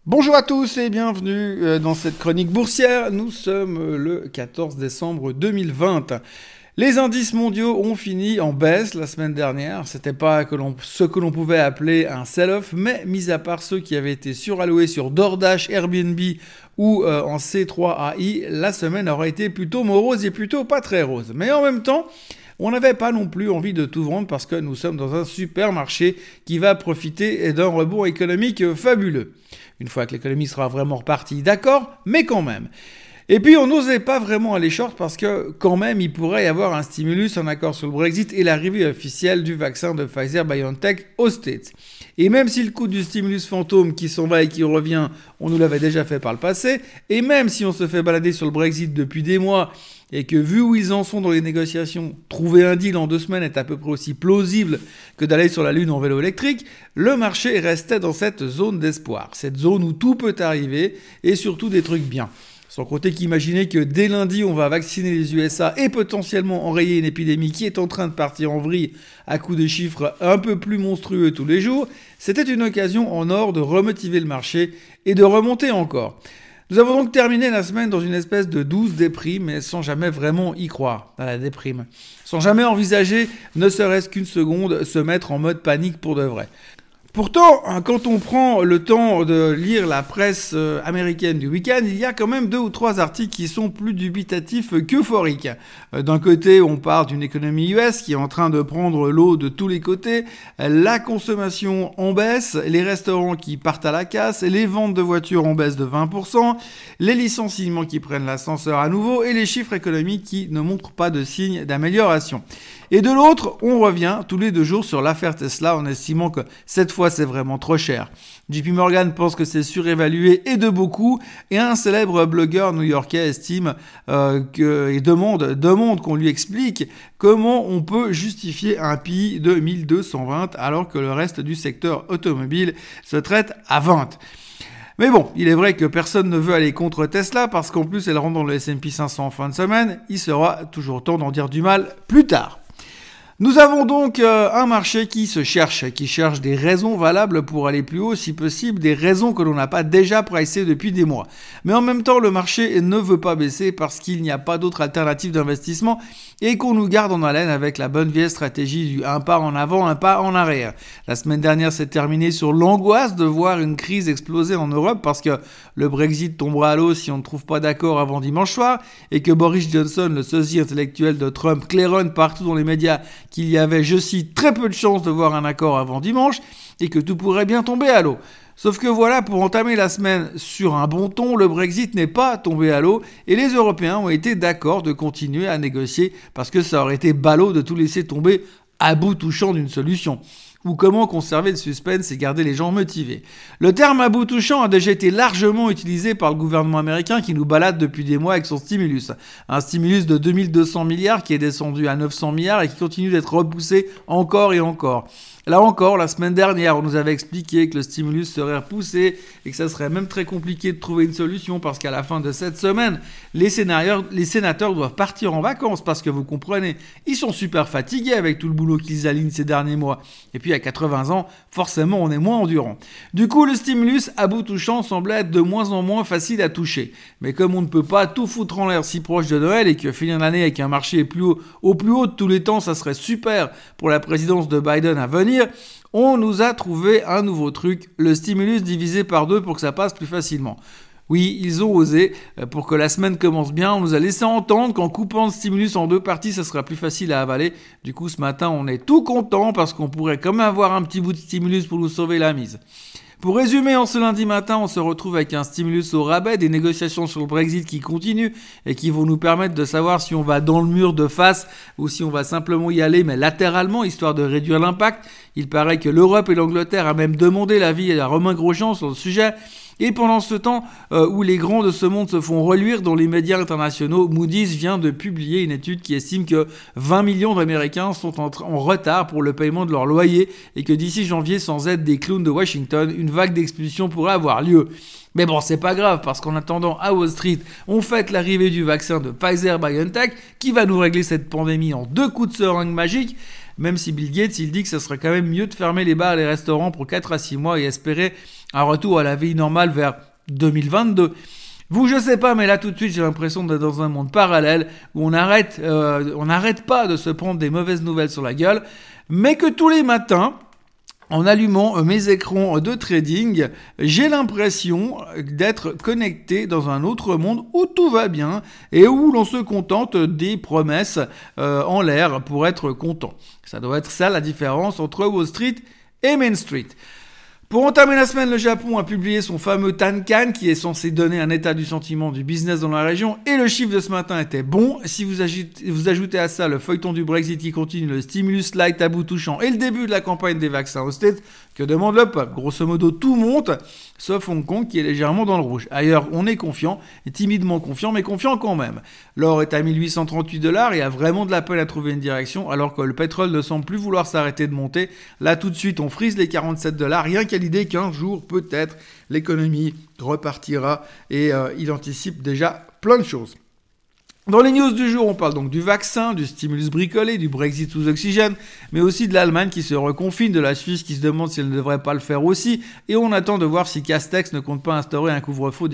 Bonjour à tous et bienvenue dans cette chronique boursière. Nous sommes le 14 décembre 2020. Les indices mondiaux ont fini en baisse la semaine dernière. C'était pas ce que l'on pouvait appeler un sell-off, mais mis à part ceux qui avaient été suralloués sur DoorDash, Airbnb ou en C3AI, la semaine aurait été plutôt morose et plutôt pas très rose. Mais en même temps, on n'avait pas non plus envie de tout vendre parce que nous sommes dans un supermarché qui va profiter d'un rebond économique fabuleux. Une fois que l'économie sera vraiment repartie, d'accord, mais quand même. Et puis on n'osait pas vraiment aller short parce que quand même il pourrait y avoir un stimulus en accord sur le Brexit et l'arrivée officielle du vaccin de Pfizer-BioNTech aux States. Et même si le coût du stimulus fantôme qui s'en va et qui revient, on nous l'avait déjà fait par le passé, et même si on se fait balader sur le Brexit depuis des mois et que vu où ils en sont dans les négociations, trouver un deal en 2 semaines est à peu près aussi plausible que d'aller sur la Lune en vélo électrique, le marché restait dans cette zone d'espoir, cette zone où tout peut arriver et surtout des trucs bien. Sans compter qu'imaginer que dès lundi, on va vacciner les USA et potentiellement enrayer une épidémie qui est en train de partir en vrille à coups de chiffres un peu plus monstrueux tous les jours, c'était une occasion en or de remotiver le marché et de remonter encore. Nous avons donc terminé la semaine dans une espèce de douce déprime, mais sans jamais vraiment y croire à la déprime. Sans jamais envisager, ne serait-ce qu'une seconde, se mettre en mode panique pour de vrai. Pourtant, quand on prend le temps de lire la presse américaine du week-end, il y a quand même 2 ou 3 articles qui sont plus dubitatifs qu'euphoriques. D'un côté, on parle d'une économie US qui est en train de prendre l'eau de tous les côtés, la consommation en baisse, les restaurants qui partent à la casse, les ventes de voitures en baisse de 20%, les licenciements qui prennent l'ascenseur à nouveau et les chiffres économiques qui ne montrent pas de signe d'amélioration. Et de l'autre, on revient tous les 2 jours sur l'affaire Tesla en estimant que cette fois c'est vraiment trop cher. JP Morgan pense que c'est surévalué et de beaucoup, et un célèbre blogueur new-yorkais estime et demande qu'on lui explique comment on peut justifier un PI de 1220 alors que le reste du secteur automobile se traite à 20. Mais bon, il est vrai que personne ne veut aller contre Tesla parce qu'en plus elle rentre dans le S&P 500 en fin de semaine, il sera toujours temps d'en dire du mal plus tard. Nous avons donc un marché qui cherche des raisons valables pour aller plus haut, si possible, des raisons que l'on n'a pas déjà pricées depuis des mois. Mais en même temps, le marché ne veut pas baisser parce qu'il n'y a pas d'autre alternative d'investissement et qu'on nous garde en haleine avec la bonne vieille stratégie du un pas en avant, un pas en arrière. La semaine dernière s'est terminée sur l'angoisse de voir une crise exploser en Europe parce que le Brexit tombera à l'eau si on ne trouve pas d'accord avant dimanche soir et que Boris Johnson, le sosie intellectuel de Trump, claironne partout dans les médias qu'il y avait, je cite, très peu de chances de voir un accord avant dimanche et que tout pourrait bien tomber à l'eau. Sauf que voilà, pour entamer la semaine sur un bon ton, le Brexit n'est pas tombé à l'eau et les Européens ont été d'accord de continuer à négocier parce que ça aurait été ballot de tout laisser tomber à bout touchant d'une solution. Ou comment conserver le suspense et garder les gens motivés. Le terme à bout touchant a déjà été largement utilisé par le gouvernement américain qui nous balade depuis des mois avec son stimulus. Un stimulus de 2200 milliards qui est descendu à 900 milliards et qui continue d'être repoussé encore et encore. Là encore, la semaine dernière, on nous avait expliqué que le stimulus serait repoussé et que ça serait même très compliqué de trouver une solution parce qu'à la fin de cette semaine, les sénateurs doivent partir en vacances parce que vous comprenez, ils sont super fatigués avec tout le boulot qu'ils alignent ces derniers mois. Et puis à 80 ans, forcément, on est moins endurant. Du coup, le stimulus à bout touchant semblait être de moins en moins facile à toucher. Mais comme on ne peut pas tout foutre en l'air si proche de Noël et que finir l'année avec un marché au plus haut de tous les temps, ça serait super pour la présidence de Biden à venir, on nous a trouvé un nouveau truc, le stimulus divisé par 2 pour que ça passe plus facilement. Oui, ils ont osé. Pour que la semaine commence bien, on nous a laissé entendre qu'en coupant le stimulus en 2 parties, ça sera plus facile à avaler. Du coup, ce matin, on est tout content parce qu'on pourrait quand même avoir un petit bout de stimulus pour nous sauver la mise. Pour résumer, en ce lundi matin, on se retrouve avec un stimulus au rabais, des négociations sur le Brexit qui continuent et qui vont nous permettre de savoir si on va dans le mur de face ou si on va simplement y aller, mais latéralement, histoire de réduire l'impact. Il paraît que l'Europe et l'Angleterre a même demandé l'avis à Romain Grosjean sur le sujet. Et pendant ce temps où les grands de ce monde se font reluire dans les médias internationaux, Moody's vient de publier une étude qui estime que 20 millions d'Américains sont en retard pour le paiement de leur loyer et que d'ici janvier, sans aide des clowns de Washington, une vague d'expulsion pourrait avoir lieu. Mais bon, c'est pas grave, parce qu'en attendant, à Wall Street, on fête l'arrivée du vaccin de Pfizer-BioNTech qui va nous régler cette pandémie en 2 coups de seringue magique. Même si Bill Gates, il dit que ça serait quand même mieux de fermer les bars et les restaurants pour 4 à 6 mois et espérer un retour à la vie normale vers 2022. Vous, je sais pas, mais là tout de suite j'ai l'impression d'être dans un monde parallèle où on n'arrête pas de se prendre des mauvaises nouvelles sur la gueule, mais que tous les matins, en allumant mes écrans de trading, j'ai l'impression d'être connecté dans un autre monde où tout va bien et où l'on se contente des promesses en l'air pour être content. Ça doit être ça la différence entre Wall Street et Main Street. Pour entamer la semaine, le Japon a publié son fameux Tankan qui est censé donner un état du sentiment du business dans la région et le chiffre de ce matin était bon. Si vous ajoutez à ça le feuilleton du Brexit qui continue, le stimulus light à bout touchant et le début de la campagne des vaccins aux States, que demande le peuple? Grosso modo, tout monte, sauf Hong Kong qui est légèrement dans le rouge. Ailleurs, on est confiant, et timidement confiant, mais confiant quand même. L'or est à $1838 et a vraiment de la peine à trouver une direction, alors que le pétrole ne semble plus vouloir s'arrêter de monter. Là, tout de suite, on frise les $47, rien qu'à l'idée qu'un jour, peut-être, l'économie repartira et il anticipe déjà plein de choses. Dans les news du jour, on parle donc du vaccin, du stimulus bricolé, du Brexit sous oxygène, mais aussi de l'Allemagne qui se reconfine, de la Suisse qui se demande si elle ne devrait pas le faire aussi, et on attend de voir si Castex ne compte pas instaurer un couvre-feu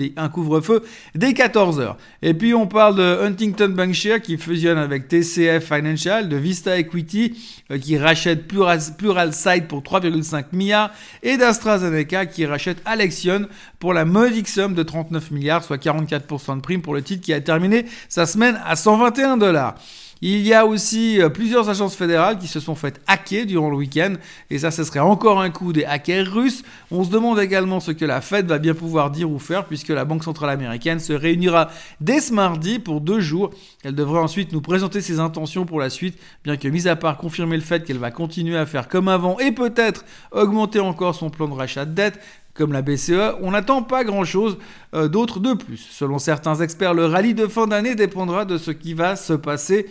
dès 14h. Et puis on parle de Huntington Bancshares qui fusionne avec TCF Financial, de Vista Equity qui rachète Pluralsight pour 3,5 milliards, et d'AstraZeneca qui rachète Alexion pour la modique somme de 39 milliards, soit 44% de prime pour le titre qui a terminé sa semaine à $121. Il y a aussi plusieurs agences fédérales qui se sont faites hacker durant le week-end et ça, ce serait encore un coup des hackers russes. On se demande également ce que la Fed va bien pouvoir dire ou faire puisque la Banque centrale américaine se réunira dès ce mardi pour 2 jours. Elle devrait ensuite nous présenter ses intentions pour la suite, bien que mis à part confirmer le fait qu'elle va continuer à faire comme avant et peut-être augmenter encore son plan de rachat de dette, comme la BCE, on n'attend pas grand-chose d'autre de plus. Selon certains experts, le rallye de fin d'année dépendra de ce qui va se passer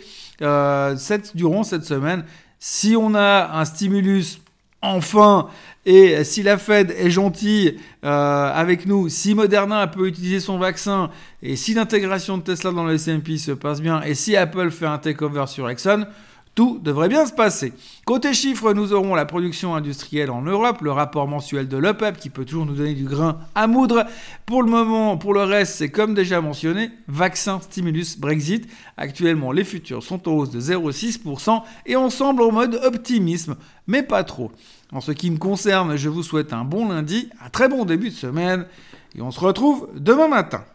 durant cette semaine. Si on a un stimulus enfin, et si la Fed est gentille avec nous, si Moderna peut utiliser son vaccin, et si l'intégration de Tesla dans le S&P se passe bien, et si Apple fait un takeover sur Exxon, tout devrait bien se passer. Côté chiffres, nous aurons la production industrielle en Europe, le rapport mensuel de l'UPEP qui peut toujours nous donner du grain à moudre. Pour le moment, pour le reste, c'est comme déjà mentionné, vaccin, stimulus, Brexit. Actuellement, les futurs sont en hausse de 0,6% et on semble en mode optimisme, mais pas trop. En ce qui me concerne, je vous souhaite un bon lundi, un très bon début de semaine et on se retrouve demain matin.